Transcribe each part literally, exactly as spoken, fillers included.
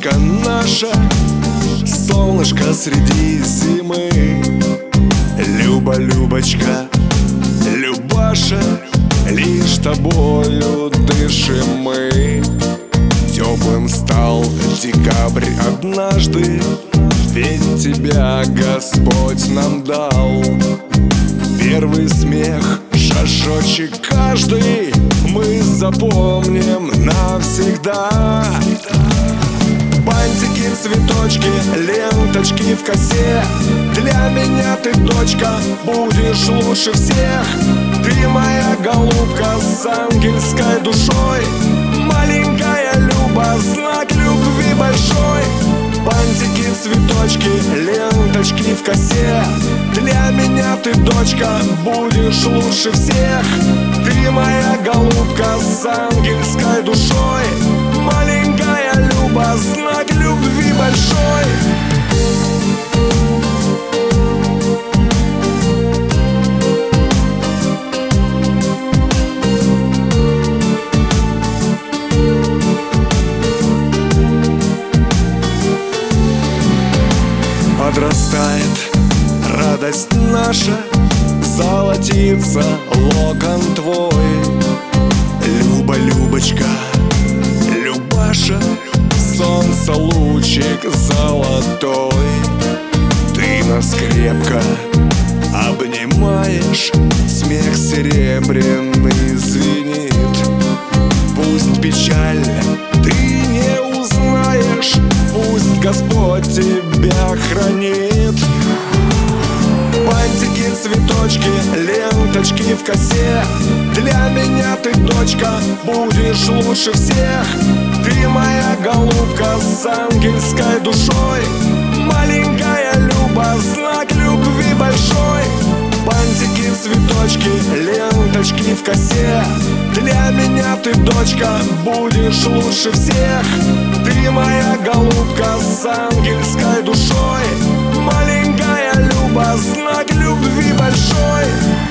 цветочка наша, солнышко среди зимы. Люба, Любочка, Любаша, лишь тобою дышим мы. Теплым стал декабрь однажды, ведь тебя Господь нам дал. Первый смех, шажочек каждый мы запомним навсегда. Бантики, цветочки, ленточки в косе. Для меня ты, дочка, будешь лучше всех. Ты моя голубка с ангельской душой, маленькая Люба, знак любви большой. Бантики, цветочки, ленточки в косе. Для меня ты, дочка, будешь лучше всех. Ты моя голубка с ангельской душой, маленькая Люба, знак любви большой. Подрастает радость наша, золотится локон твой. Люба, Любочка, Любаша, солнце лучик золотой. Ты нас крепко обнимаешь, смех серебряный звенит. Пусть печаль ты не узнаешь, пусть Господь тебя хранит. Бантики, цветочки, ленточки в косе. Для меня ты, дочка, будешь лучше всех. Ты моя голубка с ангельской душой, маленькая Люба, знак любви большой. Бантики, цветочки, ленточки в косе. Для меня ты, дочка, будешь лучше всех. Ты моя голубка с ангельской душой, маленькая Люба, знак любви большой.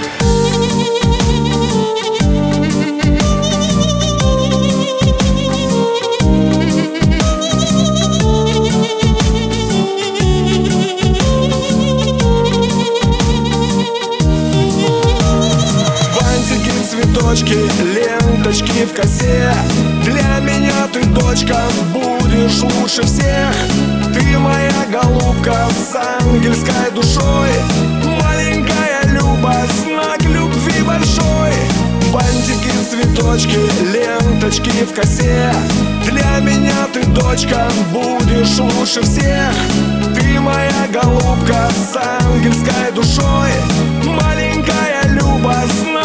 Цветочки, ленточки в косе. Для меня ты, дочка, будешь лучше всех. Ты моя голубка с ангельской душой, маленькая Люба, знак любви большой. Бантики, цветочки, ленточки в косе. Для меня ты, дочка, будешь лучше всех. Ты моя голубка с ангельской душой, маленькая Люба, знак